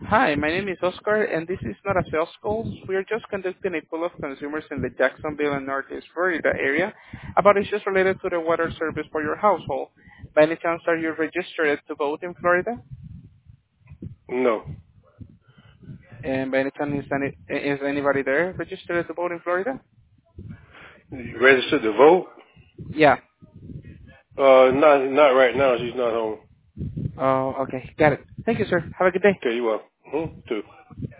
Hi, my name is Oscar, and this is not a sales call. We are just conducting a poll of consumers in the Jacksonville and Northeast Florida area about issues related to the water service for your household. By any chance, are you registered to vote in Florida? No. And by any chance, is anybody there registered to vote in Florida? You registered to vote? Yeah. Not right now. She's not home. Oh, okay. Got it. Thank you, sir. Have a good day. Okay, you welcome. Too.